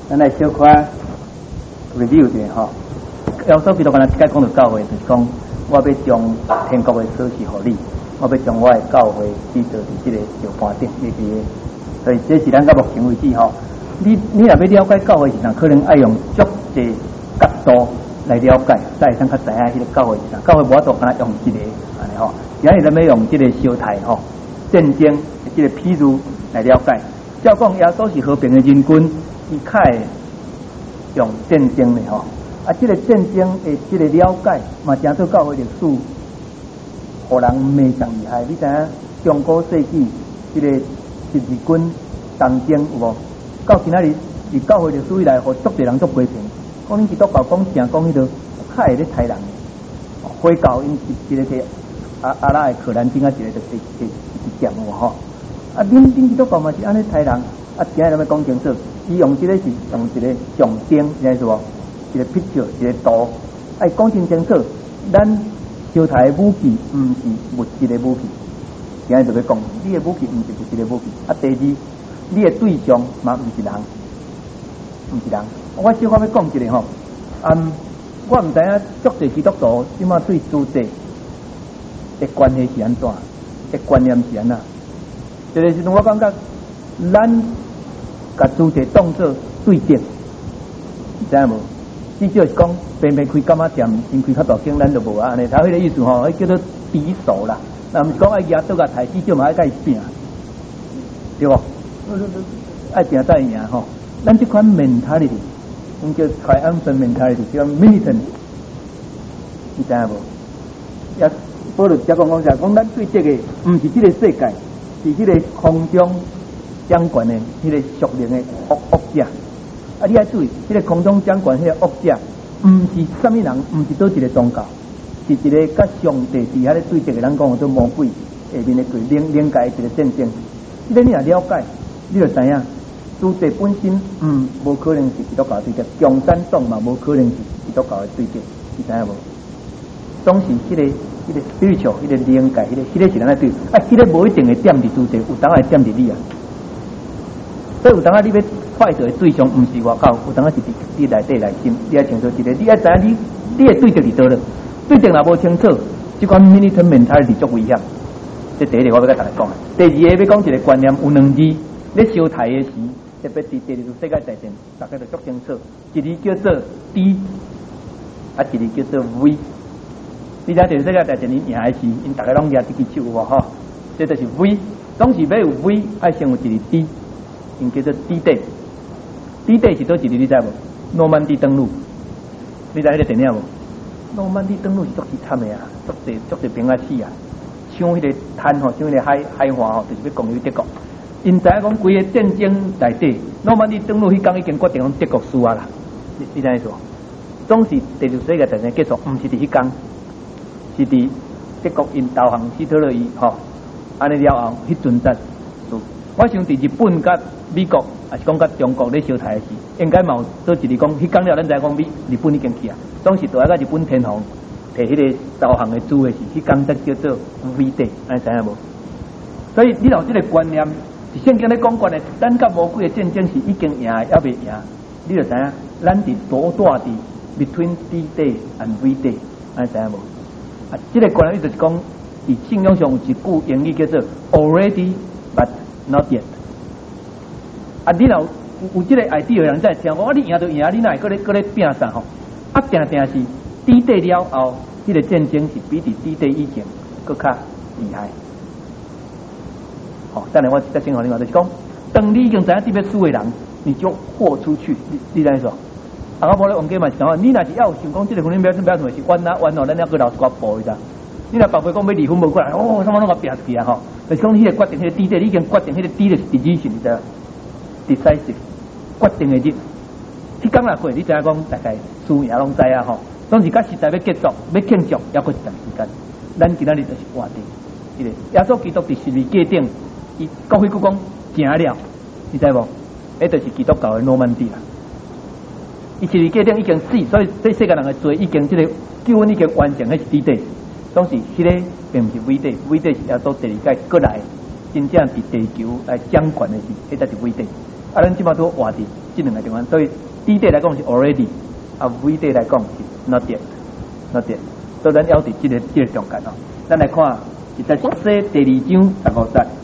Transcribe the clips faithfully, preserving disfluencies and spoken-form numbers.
咱来小可 review 一下吼。耶稣基督敢若解讲到教会，就是讲我要将天国的锁匙互你，我要将我的教会立到伫即个石盘顶里边。所以这是咱到目前为止吼，你你若要了解教会是啥，可能爱用足侪角度来了解，才会通较知影迄个教会是啥。教会无法度敢若用一个安尼吼，今日咱要用即个小台吼战争即个譬如来了解。照讲耶稣是和平的人君，伊较会用战争的吼。啊，即、这个战争的即个了解，嘛真做教会历史，互人非常厉害。你知影中古世纪即、这个十字军东征有无？到今仔日，伫教会历史以来，互足侪人做批评。讲恁基督教讲正讲迄个较会咧杀人的，回教因一个摕阿阿拉的可兰经啊，一个就摕摕一点有无吼？啊，恁恁基督教嘛是安尼杀人，啊，今仔日咱要讲清楚，伊用即个是用一个象征，你知无？一个 picture， 一个图，哎，讲真清楚，咱烧台的武器毋是物质的武器，今日就要讲，你的武器毋是物质的武器。啊，第二，你的对象嘛毋是人，毋是人。我小可要讲一个吼，嗯，我毋知影足侪基督徒即马对主祭的关系是安怎，的观念是安怎？一个时阵我感觉，咱甲主祭当作对敌，知影无？至少是讲，偏偏开干嘛店，先开较大间，咱就无啊安尼。他迄个意思吼，迄叫做敌手啦。那毋是讲爱赢倒甲台，至少嘛爱甲伊拼，对无？爱拼才会赢吼。咱即款 mentality， 咱叫 triumphant mentality， 叫 militant， 你知影无？也保罗则讲讲啥？讲咱对这个，毋是即个世界，是即个空中掌权的迄个属灵的恶恶者。啊！你爱注意，这个空中掌权迄个恶者，毋是什么人，毋是倒一个宗教，是一个甲上帝伫遐咧对这个人讲做魔鬼下面的鬼灵灵界一个战争。这个你若了解，你就知影，主祭本身嗯无可能是基督教对敌，共产党嘛无可能是基督教的对敌，你知影无？总是迄、那个迄、那个 spiritual， 迄个灵界，迄、那个迄、那个是咱来对，啊，迄、那个无一定会点伫主祭，有当会点伫你啊。所以有当啊，你要快乐的对象，毋是外口，有当啊是你内底内心，你要清楚一个，你要知影你你的对象伫倒了，对象若无清楚，即款 militant mentality 足危险。这第一个我要甲大家讲，第二个要讲一个观念，有两字，咧烧台的时，特别伫第二次世界大战，大家就足清楚，一字叫做 D， 啊一字叫做 V。你知第二次世界大战因赢的时，因大家拢举一支手无吼，这就是 V， 总是要有 V， 爱先有一个 D。因叫做 D-Day，D Day 是倒一日你知无？诺曼底登陆，你知迄个电影无？诺曼底登陆是足凄惨的啊，足侪足侪兵啊死啊，抢迄个滩吼，抢迄个海海岸吼，就是要攻入德国。因知影讲规个战争内底，诺曼底登陆迄天已經決定講德國輸啊啦，你你知影意思無？總是第二次世界大戰結束，毋是佇迄天，是佇德國因投降希特勒伊吼，安尼了後，迄陣才。我想伫日本甲美國，也是講甲中國咧燒台的時，應該嘛有做一日講，迄天了咱知講美日本已經去啊，總是倒來甲日本天皇摕迄個投降的主的時，迄天才叫做 V Day， 安知影無？所以你有這個觀念，是聖經咧講過的，咱甲魔鬼的戰爭是已經贏，還未贏，你就知影，咱佇多大佇 between D Day and V Day， 安知影無？啊，這個觀念就是講，佇信仰上有一句英語叫做 already but not yet。啊，你若有有這個 idea 的人在聽，我你贏就贏，你哪會擱咧擱咧拼啥吼？啊，定定是 D Day 了後，這個戰爭是比佇 D Day 以前擱較厲害。好，等下我再先講另外就是講，當你已經知影這邊輸的人，你就豁出去，你你知影說？啊，我無咧忘記嘛是講，你若是要有想講這個婚姻標準標準是冤啊冤哦，咱要擱留一寡步伊咋？你若爸爸講要離婚無過來，哦，什麼攏個拼去啊吼！就是講迄個決定，迄、那個 D Day 你已經決定，迄、那個 D 就是 decision， 你知道 ？decisive 決定的日，迄天若過，你知影講大概輸贏攏知啊吼。總是甲時代要結束，要慶祝，還佫一段時間。咱今仔日就是活定，迄個耶穌基督佇十字架頂，伊講迄句講行了，你知無？迄就是基督教的諾曼底啦。伊十字架頂已經死，所以這世界人的罪已經這個救恩已經完成，迄是 D Day。總是迄個並唔是 V Day， V Day 是耶穌第二屆過來，真正佇地球來掌權的時，迄才是 V Day。 啊，咱即马都活伫这两个地方，所以 D 地来讲是 already， 啊 V 地来讲是 not yet，not yet， 所以咱要伫这个这个中间哦。咱来看，是在说第二章十五节，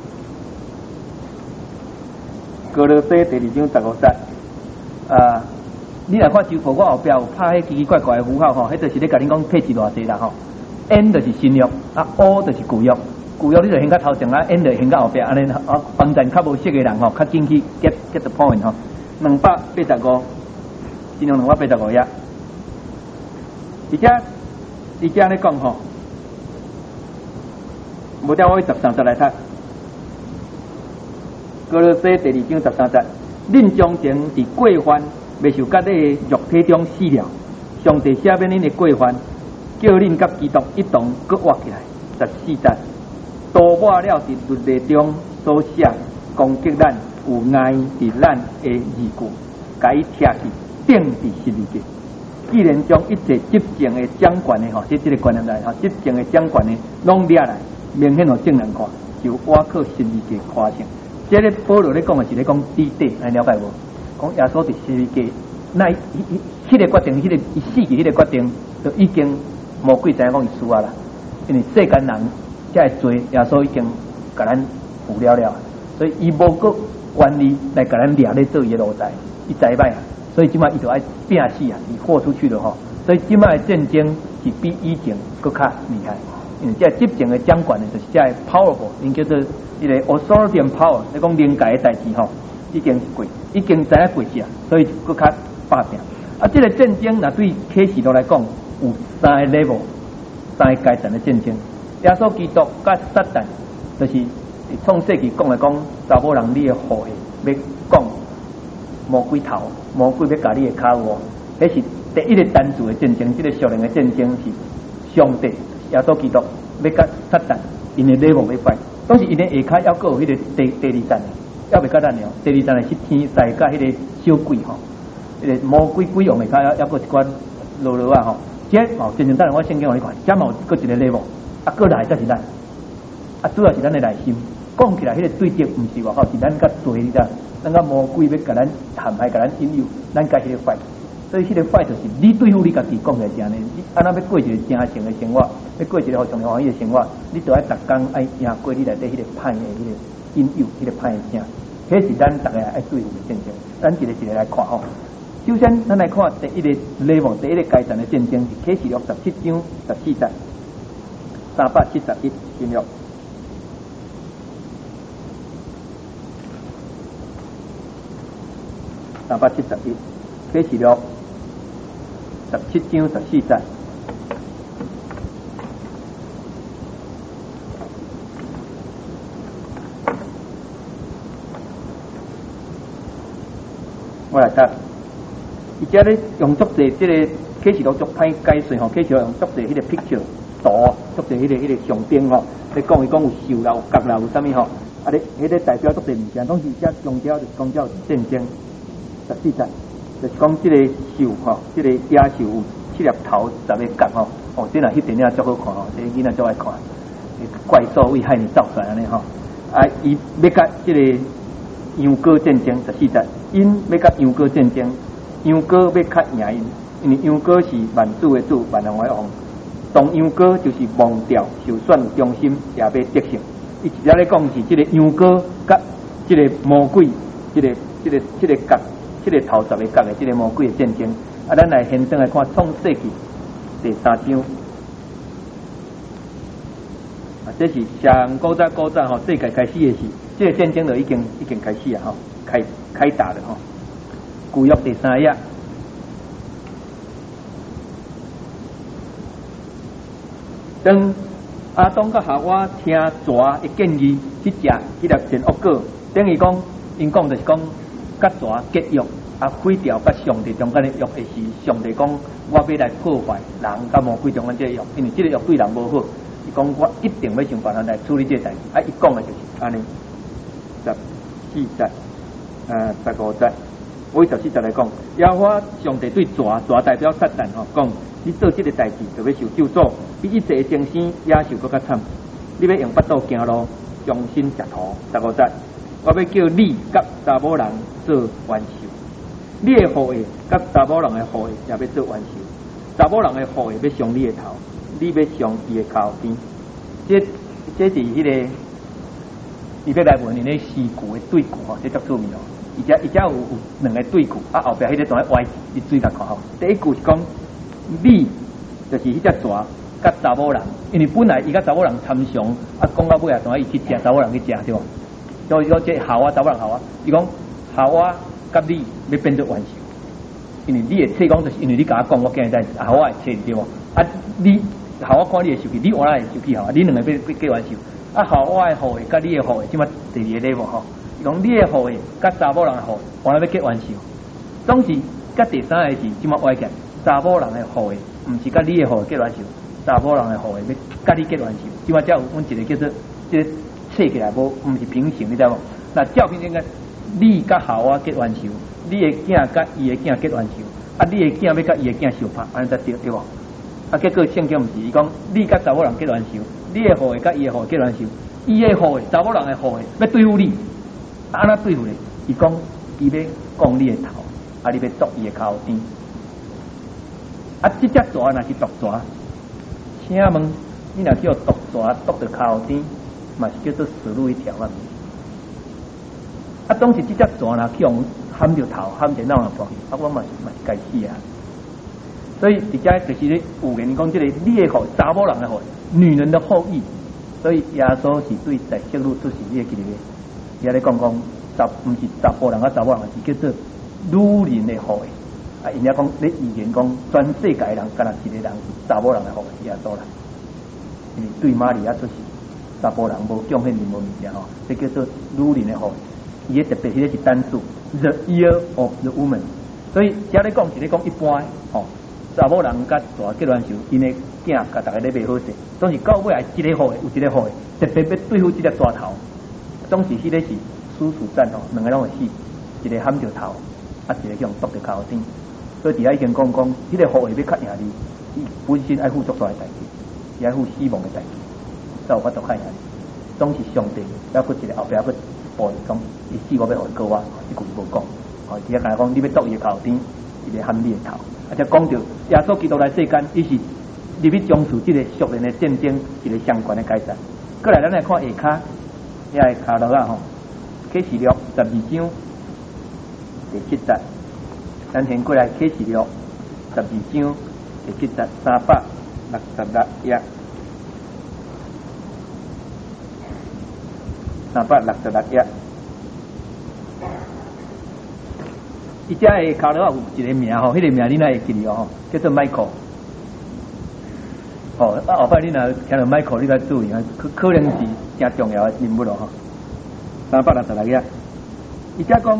哥罗西第二章十五节，啊，你来看周报，我后壁有拍迄奇奇怪怪的符号吼，迄就是咧甲恁讲配置偌济啦吼。N 就是新约，啊 O 就是旧约。旧约你就先到头前啊 ，N 就先到后壁，安尼啊，帮咱较无识的人吼，较紧去 get get the point 吼。两百八十五，尽量两百八十五页。而且而且咧讲吼，无条我十三节来读。哥罗西第二章十三节，恁从前伫过犯，未受甲你肉体中死了，上帝赦免恁的过犯，叫恁甲基督一同搁活起来。十四节。多抹了伫律例中所写攻击咱有碍伫咱的字句，甲伊拆去钉伫十字架。既然将一切执政的掌权的吼，即这个观念来吼，执政的掌权的拢掠来，明显互正人看，就我靠十字架夸胜。这个保罗咧讲的是咧讲D day，来了解无？讲耶稣伫十字架，那迄迄个决定，迄、那个伊死去迄个决定，就已經魔鬼知影講伊輸啊啦，因為世間人。才會做耶穌已經甲咱負了了，所以伊無個原理來甲咱掠咧做伊個路在，伊知歹啊，所以即馬伊就愛拼死啊，伊豁出去了吼。所以即馬的戰爭是比以前更較厲害，因為即係執政的掌權的，就是即係 powerful， 因叫做伊個 authority and power， 你講靈界的代志吼，已經過，已經知影過去啊，所以就更較霸拼。啊，即、這個戰爭若對啟示錄來講，有三個 level， 三個階層的戰爭。耶穌基督甲撒旦，就是創世記講來講，查某人你的後裔要講魔鬼頭，魔鬼要甲你的腳窩，迄是第一個單獨的戰爭，即、這個屬靈的戰爭是上帝耶穌基督要甲撒旦，因的level要快，當時因的下骹還佫有迄個第第二站，還未甲咱了，第二站係是天使甲迄個小鬼吼，迄個魔鬼鬼王的骹還佫一關落落啊吼，即哦，真正等下我聖經互你看，遮嘛有佫一個 level。啊，過來才是咱，啊，主要是咱的內心。講起來，迄個對敵唔是外口，是咱較罪你知，咱較魔鬼要甲咱陷害、甲咱引誘，咱甲迄個 fight。所以迄個 fight 就是你對付你家己講嘅是安尼，你安那要過一個正常嘅生活，要過一個互上帝歡喜嘅生活，你就愛逐工愛贏過你內底迄個歹嘅迄個引誘，迄個歹嘅聲。迄是咱逐個愛對付嘅戰爭。咱一個一個來看吼。首先，咱來看第一個 level， 第一個階段嘅戰爭是啟示錄十七章十四節。三百七十一新約，三百七十一，啟示錄十七章十四節。我來讀，而家咧用足濟即個啟示錄足歹解說吼，啟示錄用足濟迄個 picture。圖足濟迄個迄、那個象徵吼，你講伊講有獸啦，有角啦，有啥物吼？啊，你迄個代表足濟物件，攏是遮強調就是講叫戰爭。十四節就是講即個獸吼，即、這個野獸有七粒頭、十個角吼。哦，這若翕電影足好看吼，這囡仔足愛看。怪獸為害你造出來安尼吼。啊，伊要甲即個羊羔戰爭。十四節，因要甲羊羔戰爭，羊羔要較贏因，因為羊羔是萬主的主，萬王的王。當羊羔就是忘掉受選有忠心，也要得勝。伊直接咧講是即個羊羔甲即個魔鬼，即、這個即、這個即、這個角，即、這個頭十個角的即個魔鬼的戰爭。啊，咱來現正來看創世記第三章。啊，這是上古早古早吼，世界開始的時，即、這個戰爭就已經已經開始啊，吼，開開打了吼。舊約第三頁。當阿當甲夏娃聽蛇的建議去食迄粒善惡果，等於講，因講就是講，甲蛇結約，啊毀掉甲上帝中間的約的是上帝講，我要來破壞人甲魔鬼中間這個約，因為這個約對人無好，伊講我一定要想辦法來處理這個代志，啊，伊講的就是安尼，十四節，呃，十五節，我十四節來講，耶和華上帝對蛇，蛇代表撒旦吼講。你做這個代志，就要受咒詛，比一切的爭生野獸更較慘。你要用腹肚行路，將心食土。十五節， 我要叫你甲查某人做元首，你的后裔甲查某人的后裔也要做元首，查某人的后裔要上你的头，你要上伊的脚边。这这是迄、那个，伊要来问你那诗句的对句吼，这足出名哦。而且而且有有两个对句，啊后壁迄个仲在歪字，你注意甲看吼。第一句是讲你就是迄只蛇甲查某人，因为本来伊甲查某人参详，啊讲到尾啊，仲爱伊去食查某人去食对无？所以讲这好啊，查某人好啊，伊讲好啊，甲你要变做元首，因为你的册讲就是因为你甲我讲，我今日在好我的册对无？啊你好我看你的手气，你换来的手气好啊，你两个要要结元首，啊好我的后裔甲你的后裔，即马第二个 level 吼，伊讲你的后裔甲查某人的后裔，换来要结元首，总是甲第三个是即马歪起，查某人的后裔，毋是甲你的后裔结元首，查某人的后裔要甲你结元首，即马才有阮一个叫做即个。切起来无，毋是平行，你知无？那照片应该你甲校我结元首，你的囝甲伊的囝结元首，啊，你的囝要甲伊的囝相拍，安尼才对对无？啊，结果圣经毋是，伊讲你甲查某人结元首，你的后裔甲伊的后裔结元首，伊的后裔查某人的后裔要对付你，啊，安怎对付咧？伊讲伊要讲你的头，啊，你要剁伊的脚边，啊，即只蛇若是毒蛇，请问你若叫毒蛇剁到脚边？嘛是叫做死路一条啊！啊，当时这只蛇啦，去用喊着头，喊着闹闹断，啊，我嘛是嘛是该死啊！所以伫遮就是咧有人讲，这个你的后查某人的后女人的后裔，所以耶稣是对在揭露出是你的记得，也咧讲讲查，毋是查甫人啊，查某人是叫做女人的后裔啊！人家讲咧预言讲，全世界人敢若一个人是查某人的后裔耶稣啦，因为对玛利亚出世。查甫人无贡献任何物件吼，这叫做女人的后裔。伊个特别迄个是单数 ，the year of the woman。所以遮咧讲是咧讲一般吼，查某人甲大结元首，因的囝甲大家咧袂好势，总是到尾来一个后裔有一个后裔，特别要对付这个大头，总是迄个是殊死战吼，两个拢会死，一个喊着头，啊一个用剁着脚顶。所以伫遐已经讲讲，迄、那个后裔要较赢你，伊本身爱负足大的代志，伊爱负死亡的代志。才有法度看下，总是上帝，还佫一个后壁佫报伊讲，伊死我要互伊告我，即句无讲，吼，只係讲你要剁伊个头顶，伊就喊你个头，而且讲到耶穌基督來世間，伊是入去將處即個屬靈的戰爭一個相關的解釋。過來咱來看下骹，遐個卡落啊吼，啟示錄十二章第七節，咱先過來啟示錄十二章第七節，三百六十六頁。三百六十六頁，伊遮個卡落有一個名吼，迄、那個名你哪會記哩哦？叫做 Michael。哦，啊後擺你若聽到 Michael，你該注意啊，可可能是真重要的人物咯吼。三百六十六頁，伊遮講，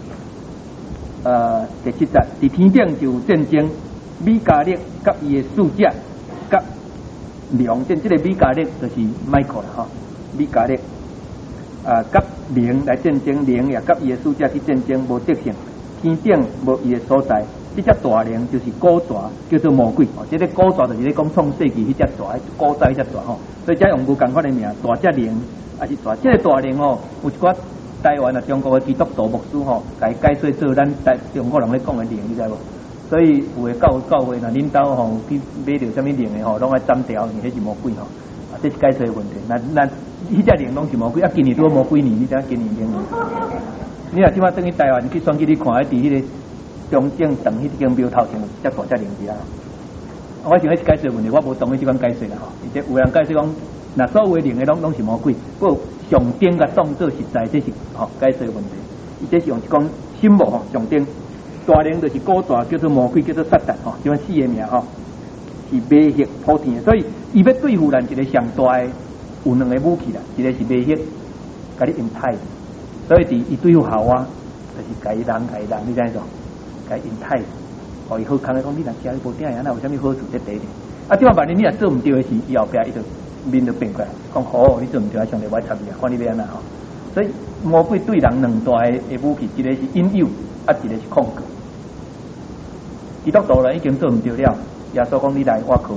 呃，第七節，佇天頂就有戰爭，米迦勒甲伊的使者甲龍，即即個米迦勒就是 Michael 啦吼，米迦勒。啊，甲靈來戰爭，靈也甲伊的使者去戰爭，無得勝。天頂無伊的所在，這隻大靈就是古蛇，叫做魔鬼。哦，這個古蛇就是咧講創世紀迄隻蛇，古早迄隻蛇吼。所以才用無共款的名，大隻靈還是大。這個大靈吼，有一寡台灣啊、中國的基督徒牧師吼，來解說做咱台中國人咧講的靈，你知無？所以有誒教教會，若恁兜吼去買到啥物靈的吼，攏愛斬掉，因為迄是魔鬼吼。啊，這是解說的問題。那那迄隻靈攏是魔鬼，啊，今年拄魔鬼年，你知影今年靈？你若即馬等去台灣去選舉，你看喺佇迄個中正等迄間廟頭前，只大隻靈字啊！我想迄是解說的問題，我無同意即款解說啦吼。而且有人解說講，那所有的靈的攏攏是魔鬼，不過上頂甲當作實在，這是吼解說的問題。伊這是用一講心目吼上頂，大靈就是古蛇，叫做魔鬼，叫做撒旦吼，即款四個名吼。是馬血普天的，所以伊要對付咱一個上大的有兩個武器啦，一個是馬血，甲你用太，所以佇伊對付夏娃，就是甲伊人甲伊人，你知影無？甲伊用太，互伊好康的講，你若食你無頂樣，那有啥物好處在第一點？啊，即話萬一你若做毋對的事，伊後壁伊就面就變過來，講好，你做毋對啊，上帝我插你啊，看你要安怎吼。所以魔鬼對人兩大的武器，一個是引誘，啊，一個是控告。基督徒人已經做毋對了。耶穌講：你來我靠我，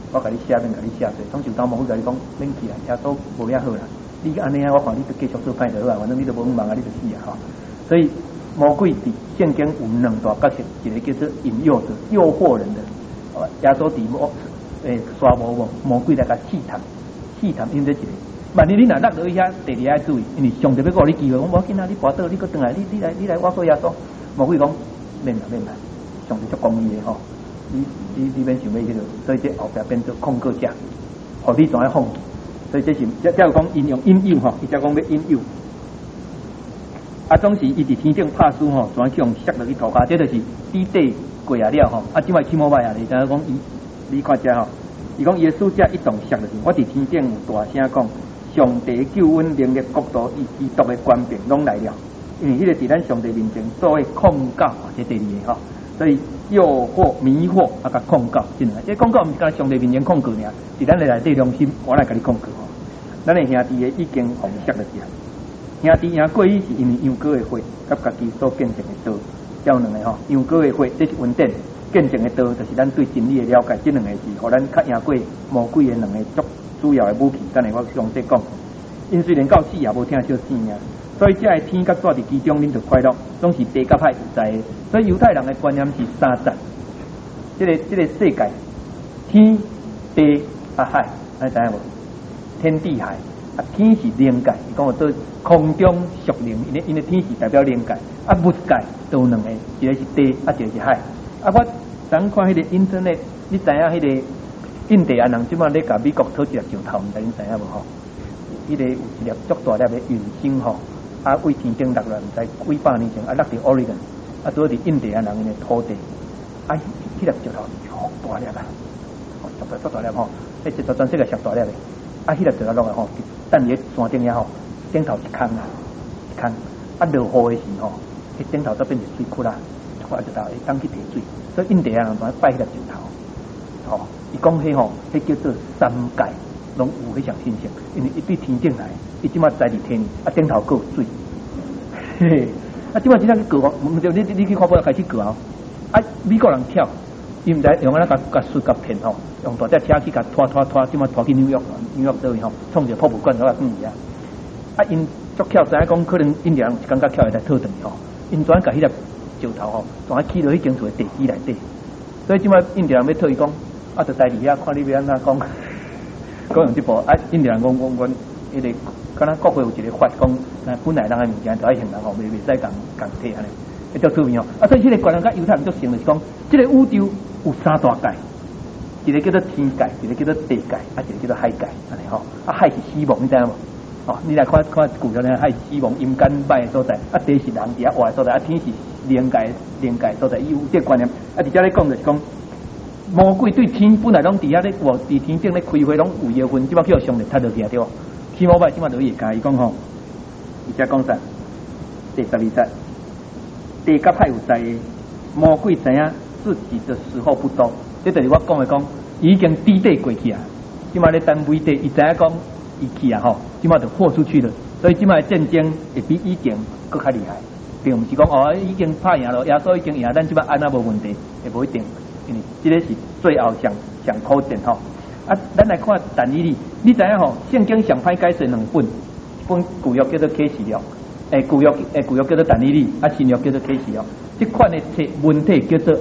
我甲你写面甲你写做，总是当魔鬼甲你讲免去啊，耶稣无遐好啦。你安尼啊，我看你都继续做歹就好啊，反正你都无忙啊，你就死啊吼。所以魔鬼伫圣经有两大角色，一个叫做引诱者，诱惑人的。耶稣伫魔诶沙漠无魔鬼来甲试探，试探因这一个。万一你若落落去遐，第二爱注意，因为上帝要给你机会，讲我紧啊，你跋倒，你搁转来，你你来你来，我做耶稣。魔鬼讲免啦免啦，上帝足公义的吼。你你你免想要迄个，所以这后壁变做控告者，互你总爱放弃。所以这是这这有讲引用引诱吼，伊才讲要引诱。啊，总是伊伫天顶拍输吼，全向摔落去涂骹，这就是底底过啊了吼。啊，即摆起毛歹啊，你知影讲伊，你看遮吼，伊讲耶稣遮一动摔落去，我伫天顶有大声讲，上帝救恩能力国度以基督的官兵拢来了。因为迄个伫咱上帝面前做诶控告，这第二个吼。所以诱惑、迷惑啊，甲控告，真诶。这控告毋是甲上帝面前控告尔，是咱诶内底良心，我来甲你控告吼。咱诶兄弟诶已经红摔落去啊。兄弟兄过去是因为羊羔的血，甲家己所见证的道，叫两个吼。羊羔的血，这是稳定；见证的道，就是咱对真理的了解。这两个是，互咱较赢过魔鬼的两个足主要的武器。等下我详细讲。因虽然到死也无听小声啊，所以这个天甲住伫其中，恁就快乐，总是地甲海有在的。所以犹太人的观念是三战，这个这个世界，天地啊海，你知影无？天地海。啊，天是灵界，伊讲做空中属灵，因为因为天是代表灵界，啊物界都有两个，一个是地，啊一个是海。啊，我咱看迄个 internet， 你知影迄个印第安人即摆咧甲美国讨一粒石头，毋知你知影无吼？迄、那个有一粒足大粒的陨星吼，啊为天顶落来，毋知几百年前啊落伫 Oregon， 啊做伫印第安人的土地，啊迄粒石头足大粒啊，足大足大粒吼，迄一全世界上大粒的。啊，迄个石头落来吼，等伊山顶遐吼，顶头一空啊，一空。啊，落雨的时候，迄顶头都变成水窟啦，块石头会当去提水。所以印第安人专拜迄粒石头，吼、哦，伊讲迄吼，迄叫做三界，拢有迄项信息，因为伊对天顶来，伊即马在伫天，啊顶头够水。嘿嘿，啊即马真正去过哦，毋对，你你去看报开始过哦，啊美国人跳。伊毋知用安怎甲甲水甲骗吼，用大只车去甲拖拖拖，即马拖去纽约，纽约倒位吼，创一个博物馆我来转去啊。啊，因足巧，知影讲可能印第安人是感觉巧会来套转去吼，因专甲迄粒石头吼，专起落去间厝的地基内底。所以即马印第安人要套伊讲，啊，就待伫遐看你要安怎讲，讲用即部啊，印第安人讲讲讲，迄个敢若国会有一个法讲，本来人的物件就爱行人吼，袂袂使共共体安尼。叫出名哦，啊！所以这个观念甲犹太人足像就是讲，这个宇宙有三大界，一个叫做天界，一个叫做地界，啊，一个叫做海界，安尼吼。啊，海是死亡，你知影无？哦，你来看看古时咧，海是死亡、阴间歹的所在，啊，地是人伫遐活的所在，啊，天是灵界、灵界所在。伊有这个观念，啊，伫遮咧讲就是讲，魔鬼对天本来拢伫遐咧活，伫天顶咧开会拢有缘分，即摆叫上帝踢落去啊，对无？起魔歹即摆就伊会教伊讲吼，伊遮讲啥？第十二节。地甲海有在的，魔鬼知影自己的时候不多，这就是我讲的讲，已经底底过去啊，即马咧等尾底，伊知影讲伊去啊吼，即马就豁出去了，所以即马战争会比以前更较厉害，并毋是讲哦已经拍赢了，耶稣已经赢，咱即马安那无问题，也无一定，因为这个是最后上上考验吼。啊，咱来看但以理，你知影吼，圣经上歹解释两本，一本旧约叫做启示录。诶，旧约诶，旧约叫做但以理，啊，新约叫做启示录。这款的体文体叫做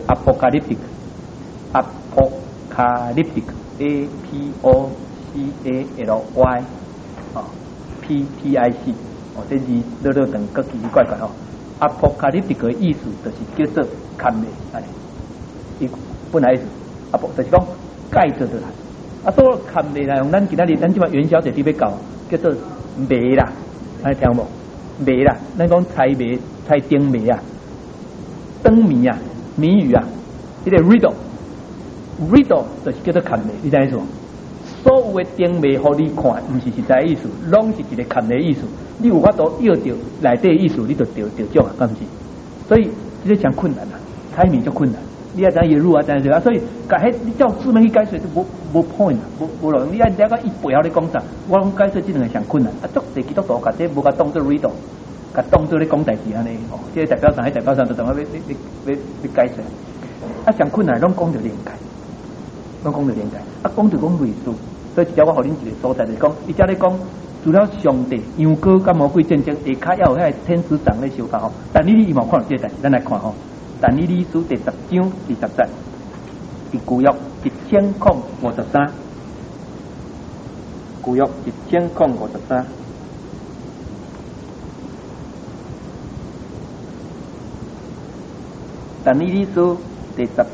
apocalyptic，apocalyptic，a p o c a l y， 哦 ，p t i c， 哦，这字乐乐等个奇奇怪怪哦。apocalyptic 的意思就是叫做看的，哎，伊本来意思，啊不，就是讲盖着的啦。啊，所看的啦，用咱今仔日咱即摆元宵节伫要搞，叫做糜啦，安听无？糜啦，咱讲菜糜、菜丁糜啊，灯谜啊、谜语啊，这个 riddle，riddle 就是叫做看糜，你知意思无？所有的丁糜互你看，唔是实在意思，拢是一个看的意思。你有法度要到内底意思，你就得得奖啊，敢不是？所以这个讲困难啊，猜谜就困难。你要怎样入啊，怎样啊？所以改迄你照字面去解释就无无 point 啊，无无路。你要了解伊背后咧讲啥，我讲解释这两个上困难。啊，足地基督徒甲这无甲当做 riddle， 甲当做咧讲代志安尼哦。这个代表上，迄代表上就等下要要要要要解释。啊，上困难拢讲着灵界， 拢讲着连界，啊，讲着讲类似，所以一条我互恁一个所在就是讲，伊遮咧讲，除了上帝、羊羔甲魔鬼战争，下骹要有迄个天使长咧相拍吼。但你你有冇看到这个代志？咱来看吼，但以理书第十章二十节，是旧约一千零五十三，旧约一千零五十三。但以理书第十章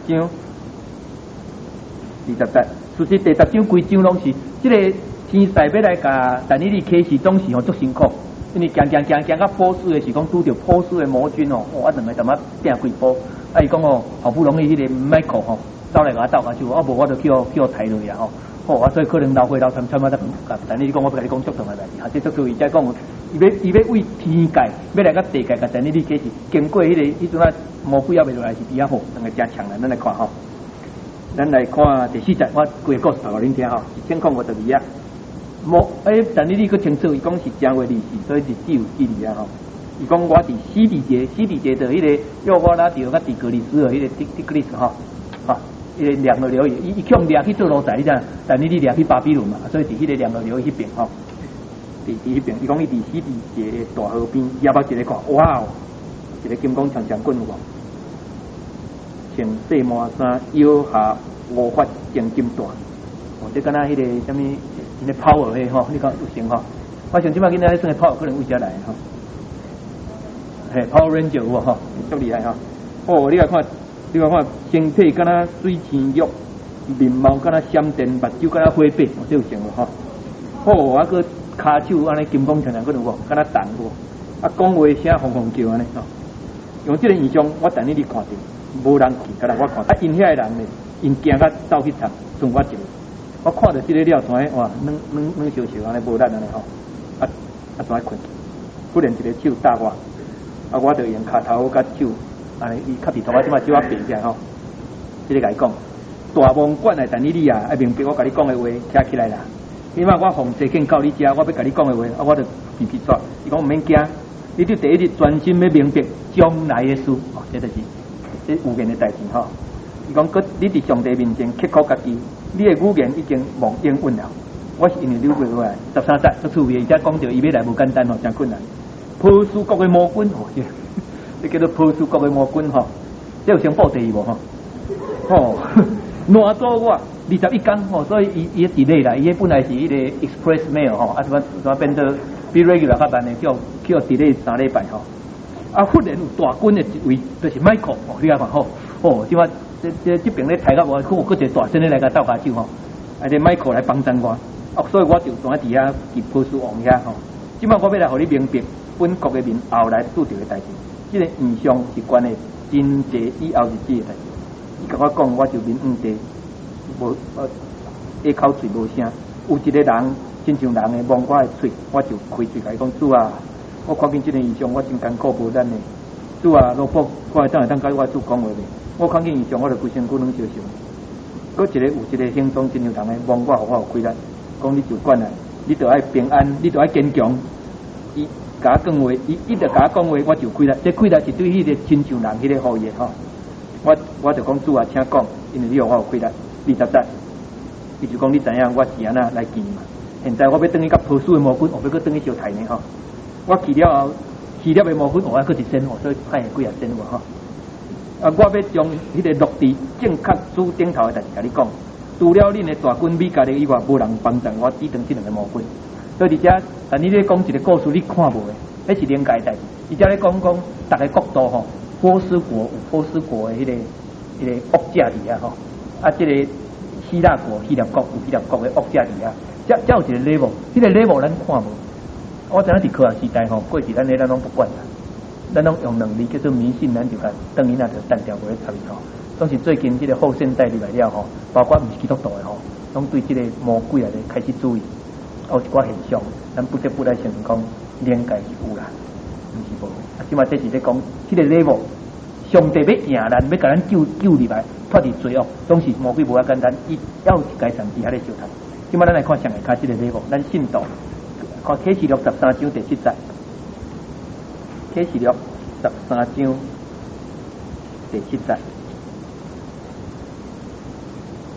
二十节，其实第十章规章拢是这个天使要来甲但以理启示，总是吼足辛苦，因为行行行行到波斯的是讲拄着波斯的魔军哦，哇，两个他妈拼几波，啊伊讲哦，好不容易迄个 Michael 吼走来甲我斗下手，啊无我就叫叫抬落去啊吼，好啊，所以可能老岁老参参啊，但以理讲我要甲你讲足重的代志，啊，这足注意，再讲伊要伊要为天界要来甲地界甲但以理启示，经过迄、那个迄阵啊。魔鬼也未落来是比较好，两个加强啦，咱来看吼。咱来看第四节，我规个故事读互恁听吼。一千零五十二啊，魔诶，但你你个清楚，伊讲是正月二四，所以日子有记忆啊吼。伊讲我伫西底节，西底节的迄、那个约我拉着甲底格里斯的迄个底底格里斯吼，哈，迄个两个流伊伊去掠去做奴才，你知？但你你掠去巴比伦嘛，所以伫迄个两个流迄边吼，伫伫迄边，伊讲伊伫西底节的大河边，也捌一个看，哇！一个金光长长棍王，穿细麻衫，腰下乌发正金带，哦，这敢若迄个什么，迄个 power 迄吼，你讲有成吼？我想即摆囡仔咧算个 power 可能为遮来吼，嘿 ，Power Ranger 有无吼？足厉害吼！哦，你来看，你来看，身体敢若水青玉，面貌敢若闪电，目睭敢若火白，哦，这有成无吼？哦，啊个骹手安尼金光长长棍有无？敢若弹无？啊，讲话声轰轰叫安尼吼。用这个印象，我等你你看到，无人去，甲我看。啊，因遐个人呢，因惊甲走去插，剩我一个。我看到这个了，全哇，软软软烧烧安尼无力安尼吼，啊啊，全困去。忽然一个手搭我，啊，我就用骹头甲手，安尼伊卡伫头我即摆手啊平起来吼。这个甲伊讲，大王管来等你你啊，啊明白我甲你讲的话，写起来啦。因为我奉祭献到你遮，我要甲你讲的话，啊，我就皮皮抓。伊讲毋免惊。你对第一日专心要明白将来的事，哦，这就是这有限的代志吼。伊讲，佮你伫上帝面前刻苦家己，你的语言已经忘应允了。我是因为溜过过来，十三节，佮趣味，而且讲到伊要来无简单吼，真困难。波斯国的魔君吼，这这叫做波斯国的魔君吼，这有先报第二无吼？哦，烂做我二十一天吼，所以伊伊 delay 啦，伊本来是迄个 express mail 吼，啊，怎么怎么变做？比 regular 较慢的，叫叫 delay 三礼拜吼。啊，忽然有大军的一位，就是 Michael 哦，你来看吼，哦，即摆这这这边咧抬到我，我搁一个大声咧来甲斗下手吼，啊，这 Michael 来帮衬我，啊，所以我就坐伫遐伫波斯王遐吼。即摆我要来互你明白本国的民后来拄着的代志，这个印象是关的真济以后日子的代志。伊甲我讲，我就面黄地，无呃下口嘴无声，有一个人。亲像人诶，望我诶嘴，我就开嘴甲伊讲主啊！我看见即个异象，我真艰苦无力诶。主啊，罗卜，我会当会当甲我主讲话未？我看见异象，我就规身躯软烧烧。搁一个有一个形状真像人诶，望我，互我有开力，讲你就管啊，你着爱平安，你着爱坚强。伊甲我讲话，伊伊着甲我讲话，我就开力。这开力是对迄个亲像人迄个好意吼。我我就讲主啊，请讲，因为你互我有开力。二十节，伊就讲你知影我是安那来见嘛？现在我要等于甲波斯的魔君，我要搁等于小台呢吼。我去了后，去了的魔君，我还搁一身，所以派几啊身吼。啊，我要将迄个落地正确主顶头的代志甲你讲。除了恁的大军米家的以外，无人帮助我抵挡这两个魔君。所以而且，但你咧讲一个故事，你看无的，迄是两界代志。而且咧讲讲，逐个国度吼，波斯国有波斯国的迄、那个迄、那个恶者伫遐吼，啊，这个希腊国、希腊国有希腊国的恶者伫遐。才才有一个 level， 这个 level 咱看无。我知影伫科学时代吼，过去咱咧咱拢不管啦，咱拢用能力叫做迷信，咱就甲等于那就单调无咧插伊吼。总是最近这个后现代入来了吼，包括毋是基督徒的吼，拢对这个魔鬼啊咧开始注意。有一寡现象，咱不得不来承认讲，连界是有啦，毋是无。啊，即马这是咧讲，这个 level， 上帝要赢咱，要甲咱救救入来，脱离罪恶，总是魔鬼无遐简单，伊要一阶层伫遐咧烧炭。今麦咱来看上下卡这个 level， 咱信道看启示录十三章第七节，启示录十三章第七节，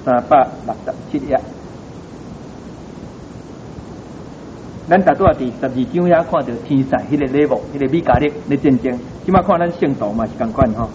三百六十七页。咱大多伫十二章遐看到天赛迄个 level， 迄个米迦勒咧战争。即摆看咱圣徒嘛是共款吼。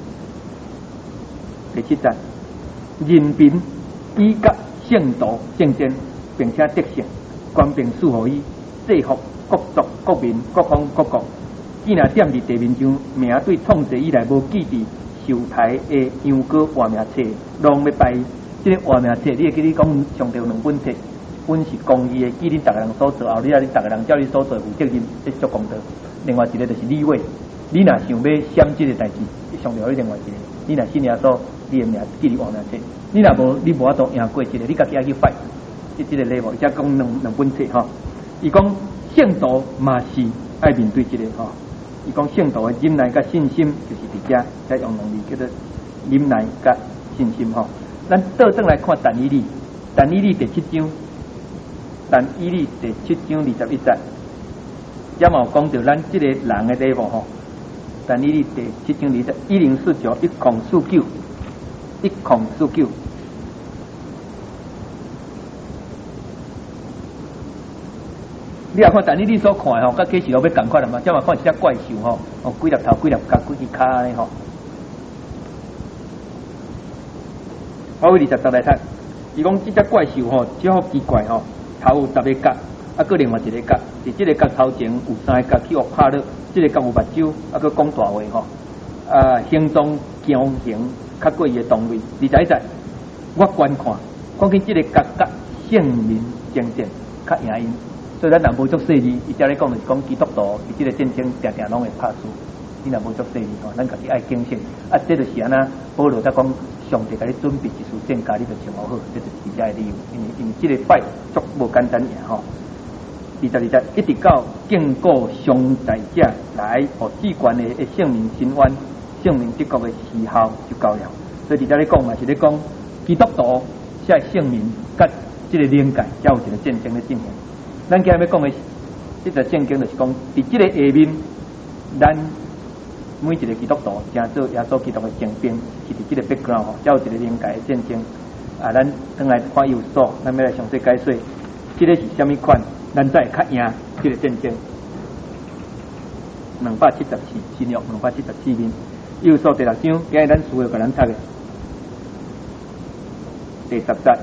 第七节，人民以甲圣徒竞争，并且得胜，官兵赐予伊，制服各族、各民、各方、各国。既若踮伫地面上，名对创世以来无记伫受台的羊羔活命册，拢要拜即、这个活命册。你会记你讲上帝有两本册。阮是公义的，记恁逐个人所做，后日啊，恁逐个人照你所做负责任，这做功德。另外一个就是利位，你若想要闪这个代志，上帝有另外一个。你若信耶稣，你的名记伫活命册。你若无，你无法度赢过一个，你家己爱去拜，即这个 level， 才讲两两本册吼。伊讲圣道嘛是爱面对这个吼。伊讲圣道的忍耐甲信心，就是伫遮，才用两字叫做忍耐甲信心吼。咱倒转来看但以理，但以理第七章。但以理第七章二十一节，也嘛有讲到咱这个人的 level 吼。但以理第七章二十一零四九一空四九一空四九，你也看但以理所看吼，甲启示录要共款啦嘛，这嘛看一只怪兽吼，哦几粒头几粒角几支骹安尼吼。我为二十十来睇，伊讲这只怪兽吼，只好奇怪吼。头有十个角，啊，搁另外一个角，伫这个角头前有三个角去互拍落，这个角有目睭，啊，搁讲大话吼，啊，形状强形，较过伊的动力。二十一节，我观看，看见这个角甲圣民争战，较赢因。所以咱若无足细字，伊遮咧讲就是讲基督徒伫这个战争定定拢会拍输。你若无足细字吼，咱家己爱警醒。啊，这就是安那保罗在讲。上帝甲你准备一束战甲，你就穿好好，这就是其他的理由。因为因为这个拜足无简单赢吼。二十二节一直到经过上在者来，互至关的的圣名伸冤，圣名得国的时候就到了。所以伫遮咧讲嘛，是咧讲基督徒才圣名甲这个灵界才有一个战争的进行。咱今日要讲的这个圣经就是讲，伫这个下面，咱。每一个基督徒正做耶稣基督的精兵，是伫这个 background 吼，才有一个灵界的战争。啊，咱等来看有所，咱要来详细解说，这个是虾米款，咱才会较赢这个战争。两百七十四，新约两百七十四面，有所第六章，今日咱需要甲咱读的第十节，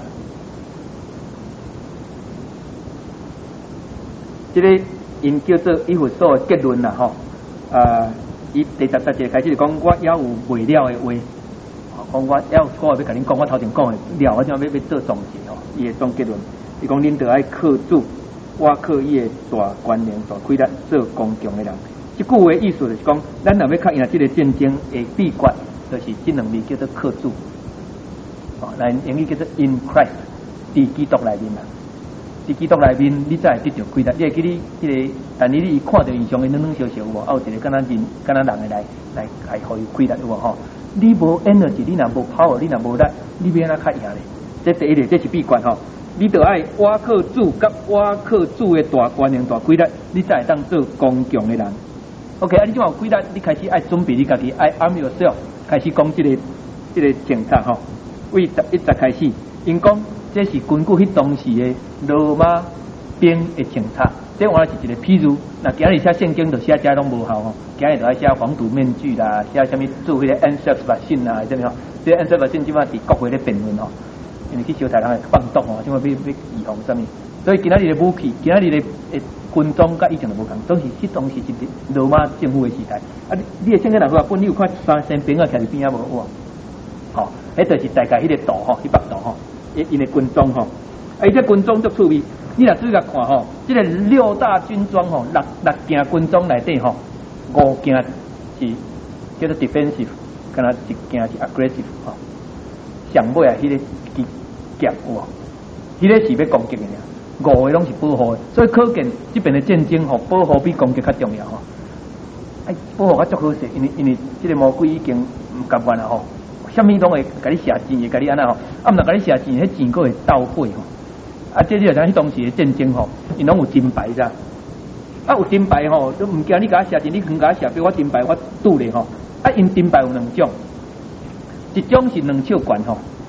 这个因叫做以弗所的结论啦吼，啊。伊第十十节开始就讲，我也有未了的话，讲我也有我要甲恁讲，我头前讲的了，我怎要要做总结吼？伊的总结论，伊讲恁得爱靠主，我靠伊的大权能、大气力做刚强的人。这句话意思就是讲，咱若要较赢这个战争的秘诀，就是这两字叫做靠主，哦，来英语叫做 in Christ， 伫基督内面啦。伫基督内面，你才会得到亏力。你会记你迄、那个，但你你看到以上的两两小小有无？啊，有一个敢若人，敢若人的来来来，互伊亏力有无？吼，你无 energy， 你若无 power， 你若无力，你要安怎较赢咧？这第一个，这是秘诀吼。你得爱我靠主，甲我靠主的大权能、大亏力，你才会当做刚强的人。OK， 啊，你怎有亏力？你开始爱准备你家己，爱 arm yourself， 开始讲这个这个政策吼。为十一节开始，因讲。这是根据迄当时的罗马兵的政策，这我是一个譬如。那今日写圣经就写遮拢无效吼，今日就爱写防毒面具啦，写什么做迄个 N 十 vaccine 啦，什么吼，这 N 十 vaccine 即马伫国会咧辩论吼，因为去小台人会放毒吼，即马要要预防什么？所以今仔日的武器，今仔日的诶军装甲以前就无同，都是迄当时是罗马政府的时代。啊，你你的圣经若话本，你有看三身兵啊，徛伫边啊无？吼，迄就是大概迄个度吼，迄百度吼。因的军装吼，啊，伊这军装足趣味。你若注意来看吼，这个六大军装吼，六六件军装内底吼，五件是叫做 defensive， 敢若一件是 aggressive 吼。上尾啊，迄个机甲有无？迄个是要攻击的呀，五个拢是保护的。所以可见这边的战争吼，保护比攻击较重要吼。哎，保护较足好势，因为因为这个魔鬼已经唔甘愿啦吼。什么拢会甲你射钱，会甲你安那吼，啊，毋若甲你射钱，迄钱佫会倒费吼。啊，这你就讲迄当时的战争吼，因拢有金牌咋？啊，有金牌吼，都毋惊你甲我射钱，你肯甲我射，比我金牌我拄咧吼。啊，因金牌有两种，一种是两手管吼，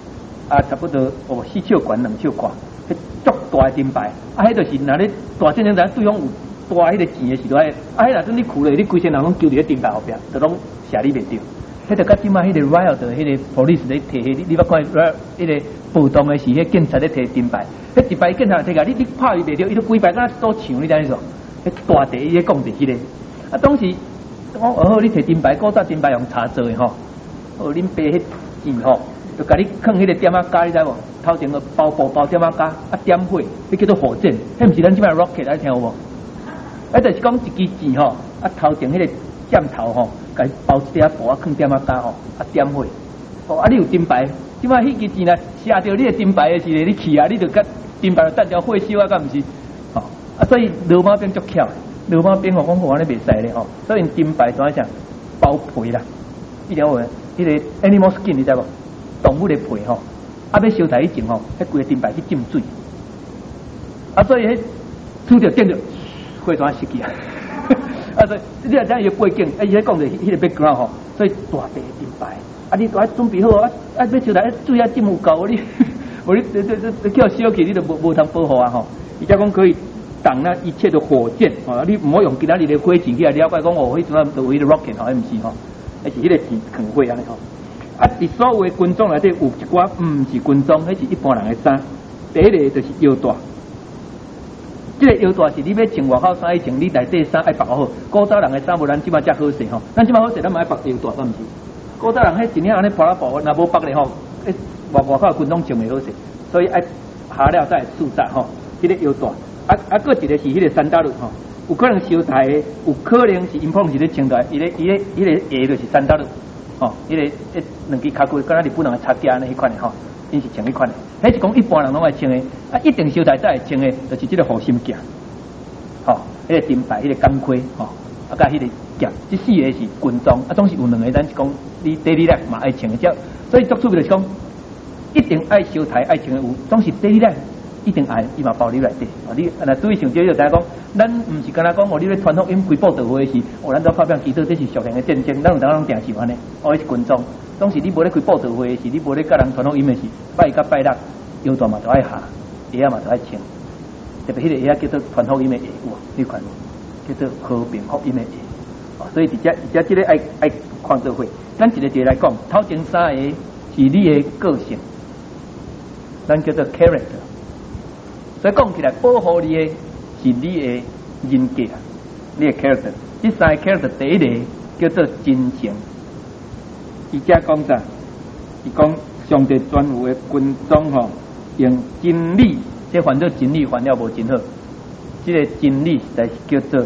啊，差不多哦四尺悬两尺宽，迄足大的金牌，啊，迄就是若咧大战争阵对方有大迄个钱的时阵，啊，迄若阵你苦咧，你规身人拢揪伫咧金牌后壁，就拢射你袂着。迄个甲即马迄个 riot 的迄个 police 咧摕迄，你捌看 riot 迄个暴动的是迄警察咧摕金牌，迄一排警察摕甲你，你拍伊袂着，伊都规排敢做枪，你知影意思？迄大地伊咧讲着迄个，啊，当时我哦，你摕金牌，古早金牌用茶做的吼，哦，恁爸迄钱吼，就甲你放迄个点仔加，你知无？头前个包布包点仔加，啊点火，迄叫做火箭，迄毋是咱即摆 rocket， 你听有无？啊，就是讲一支钱吼，啊头前迄个箭头吼。甲包一点布啊，放点啊加吼，啊点火，哦啊你有金牌，即摆迄支钱呢，射着你的金牌的时候，你去啊，你就甲金牌弹条火烧啊，敢毋是？哦啊，所以罗马兵足巧，罗马兵吼讲话咧袂使咧吼，所以金牌怎样讲包皮啦，一条话，迄个 animal skin 你知无？动物的皮吼，啊要烧台以前吼，迄规个金牌去浸水，啊所以迄拄着点着，火怎熄去啊？啊，所以你啊，知伊背景，啊，伊咧讲着迄个 background 吼，所以大地金牌，啊，你都准备好啊，啊，要烧来水啊浸有够，你，无你这这这叫烧起，你就无无通保护啊吼。伊才讲可以挡那一切的火箭，哦，你唔好用其他你的火箭去了解讲哦，迄阵啊就为了 rocket 吼，迄毋是吼，迄是迄个钱扛火安尼吼。啊，伫所有的军种内底有一寡毋是军种，迄是一般人的衫。第一个就是腰带。这个腰带是你要穿外口衫以前，你内底衫爱绑好。古早人的衫无咱即马遮好势吼，咱即马好势，咱嘛爱绑腰带，敢毋是？古早人迄一领安尼破啦破，若无绑咧吼，诶外外口的军拢穿袂好势，所以爱下了再束带吼。迄、那个腰带，啊啊，个一个是迄个三大路吼，有可能烧台的，有可能是因碰是咧穿台，伊咧伊咧伊咧鞋就是三大路吼，迄、那个一两支脚骨，敢若日本人的擦架安尼迄款的吼。因是穿迄款的，迄是讲一般人拢爱穿的，啊，一定烧台才会穿的，就是这个护心镜，吼、哦，迄、那个金牌，迄、那个钢盔，吼、哦，啊，甲迄个镜，这四个是军装，啊，总是有两个，咱是讲你 daily life 嘛爱穿的，只所以作趣就是讲，一定爱烧台爱穿的有，总是 daily life 一定爱，伊嘛包你内底，啊，你若对上这就知影讲，咱毋是干那讲哦，你咧传福音规报道会时，哦，咱都发表记者，这是属灵的战争，咱有当拢定是安尼，哦，是军装。当时你无咧开报道会时，你无咧甲人传福音的时，拜甲拜六腰带嘛都爱下，鞋嘛都爱穿，特别迄个鞋叫做传福音的鞋，有你看叫做和平福音的鞋。哦，所以伫遮伫遮即个爱爱看做会，咱一个一个来讲，头前三个是你的个性，咱叫做 character。所以讲起来，保护你的是你的人格，你的 character。这三个 character 第一个叫做真诚。伊遮讲啥？伊讲上帝专有的军装吼，用真理，这翻做真理翻了无真好。这个真理是叫做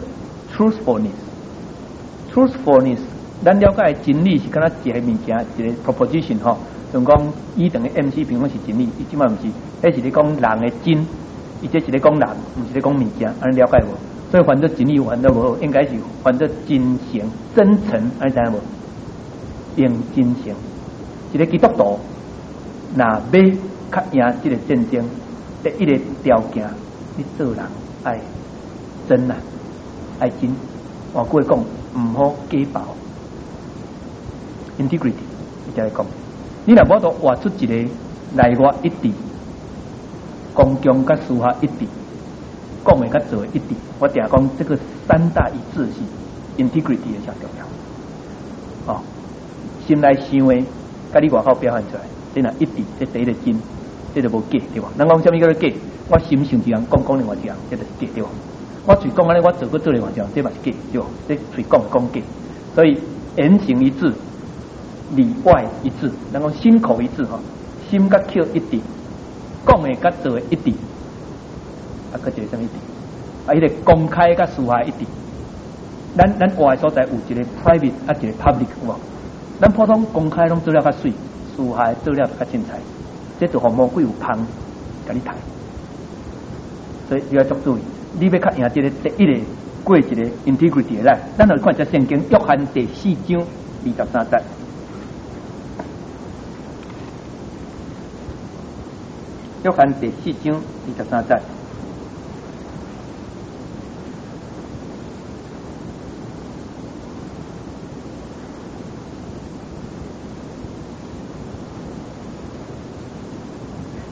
truthfulness。truthfulness， 咱了解真理是敢若一个物件，一个 proposition 吼，像讲一等于 M C 平方是真理，伊即摆毋是，迄是咧讲人的真，伊这是咧讲人，毋是咧讲物件，安尼了解无？所以翻做真理翻得无好，应该是翻做真诚、真诚，安尼知影无？用真诚，一个基督徒，若要较赢这个战争，第一个条件，你做人爱真啊，爱真。换句话讲，唔好假包 ，integrity， 你才来讲。你若无都画出一个内外一致，公共甲私下一致，讲的甲做的一致。我定讲这个三大一致是 integrity 的上重要。哦。心内想的，甲你外口表现出来，这若一致，这第一个真，这就无假，对吧？人讲什么叫做假？我心想一样，讲讲另外一样，这就是假，对吧？我嘴讲安尼，我做过做另外一样，这嘛是假，对吧？这嘴讲讲假，所以言行一致，里外一致，人讲心口一致哈，心甲口一致，讲的甲做的一致，啊，佮一个什么一致？啊，迄个公开甲私下一致，咱咱活的所在有一个 private 啊，一个 public 有无？咱普通公开拢做了较水，私下做了较凊彩，这就互魔鬼有芳甲你抬。所以你要注意，你要较赢这个第一个过一个 integrity 的咱，咱来看一下圣经约翰第四章二十三节。约翰第四章二十三节。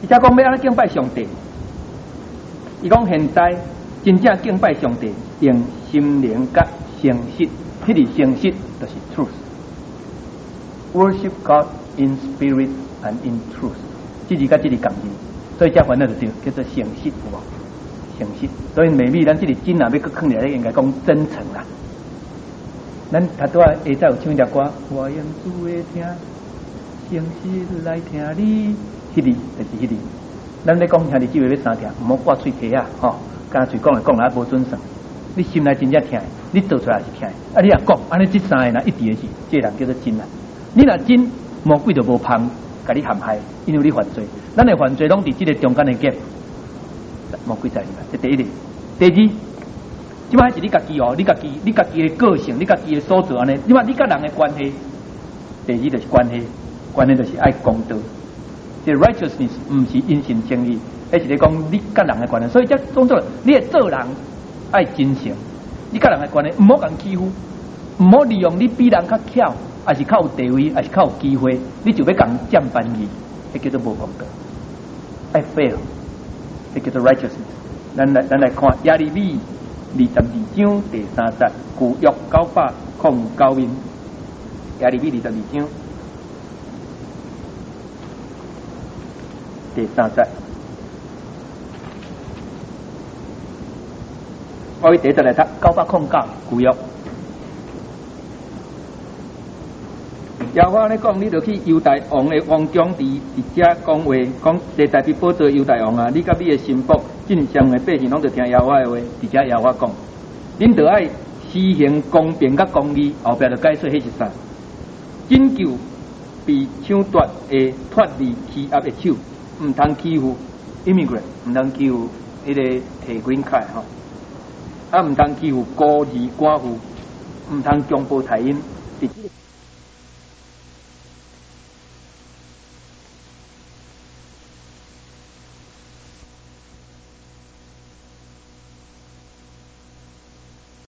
伊才讲要安怎敬拜上帝。伊讲现在真正敬拜上帝，用心灵甲诚实，迄个诚实就是 truth。Worship God in spirit and in truth。这字甲这字共字，所以才翻到就叫做诚实，有无？诚实。所以每每咱这个真啊，要搁放起来，应该讲真诚啦。咱头拄啊下早有唱一条歌，我用主的听，诚实来听你，迄字就是迄字。咱咧讲兄弟姊妹要三听，唔好挂喙皮啊，吼，干脆讲来讲来无准算。你心内真正听，你做出来是听。啊，你若讲安尼，这三个人一直的是，这个人叫做真啊。你若真，魔鬼就无芳，甲你陷害，因为你犯罪。咱的犯罪拢伫这个中间的结，魔鬼在里面。这第一点。第二，即摆是你家己哦，你家己，你家己的个性，你家己的所做安尼。即摆你甲人的关系，第二就是关系，关系就是爱公道。这 righteousness 唔是因信称义，而是咧讲你甲人的关系。所以这当作你的做人爱真诚，你甲人的关系唔好共欺负，唔好利用你比人较巧，还是较有地位，还是较有机会，你就要共占便宜，迄叫做无公道。爱 fair， 迄叫做 righteousness。咱来咱来看耶利米二十二章第三节，旧约九百零九面，耶利米二十二章。第三节，我第一节来读九百零九旧约。耶和华咧讲，你就去犹大王的王宫伫伫遮讲话，讲地大必宝座犹大王啊！你甲你的心腹，真上的百姓拢就听耶和华的话，伫遮耶和华讲，恁就爱施行公平甲公义，后壁就解说迄是啥？拯救被抢夺的脱离欺压的手。唔通欺负 immigrant， 唔通欺负迄个提green card吼，啊唔通欺负孤儿寡妇，唔通强暴财因。